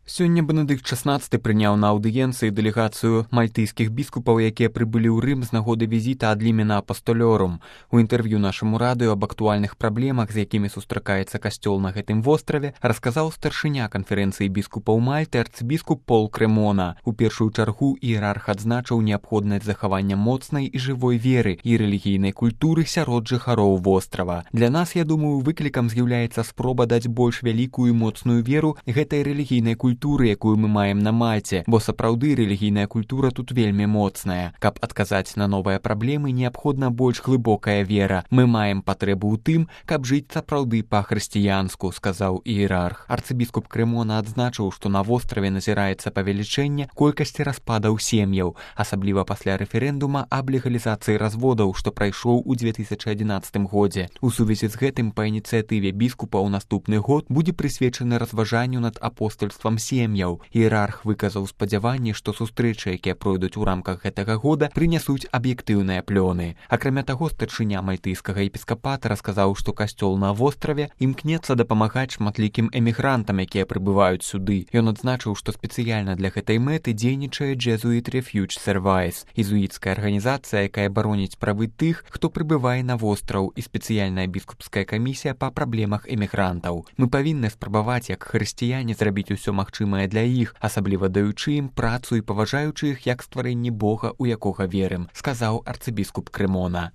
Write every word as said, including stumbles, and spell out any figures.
Сёння Бенедыкт шаснаццаты прыняў на аўдыенцыі дэлегацыю мальтыйскіх біскупаў, якія прыбылі ў Рым з нагоды візіта ад лімена апастолёрум. У інтэрв'ю нашаму радыё аб актуальных праблемах, з якімі сустракаецца касцёл на гэтым востраве, расказаў старшыня канферэнцыі біскупаў Мальты арцыбіскуп Пол Кремона. У першую чаргу іерарх адзначыў неабходнасць захавання моцнай і жывой веры і рэлігійнай культуры сярод жыхароў вострава. Для нас, я думаю, выклікам з'яўляецца спроба даць больш вялікую і моцную веру гэтай рэлігійнай культуры, якую мы маем на Мальце, бо сапраўды рэлігійная культура тут вельмі моцная. Каб адказаць на новыя праблемы, неабходна больш глыбокая вера. Мы маем патрэбу ў тым, каб жыць сапраўды па-хрысціянску, сказаў іерарх. Арцыбіскуп Кремона адзначыў, што на востраве назіраецца павелічэнне колькасці распадаў сем'яў, асабліва пасля рэферэндума аб легалізацыі разводаў, што прайшоў у дзве тысячы адзінаццатым годзе. У сувязі з гэтым па ініцыятыве біскупа ў наступны год будзе прысвечаны разважанню над апостольствам сем'яў. Іерарх выказаў спадзяванне, што сустрэчы, якія пройдуць у рамках гэтага года, прынясуць аб'ектыўныя плёны. Акрамя таго, старшыня мальтыйскага епіскапата расказаў, што касцёл на востраве імкнецца дапамагаць шматлікім эмігрантам, якія прыбываюць сюды. Ён адзначыў, што спецыяльна для гэтай мэты дзейнічае Jesuit Refuge Service, езуіцкая арганізацыя, якая бароніць правы тых, хто прыбывае на востраў, і спецыяльная біскупская камісія па праблемах эмігрантаў. Мы павінны спрабаваць, як хрысціяне, зрабіць усё магчымае для іх, асабліва даючы ім працу і паважаючы іх як стварэнні Бога, у якога верым, сказаў арцыбіскуп Кремона.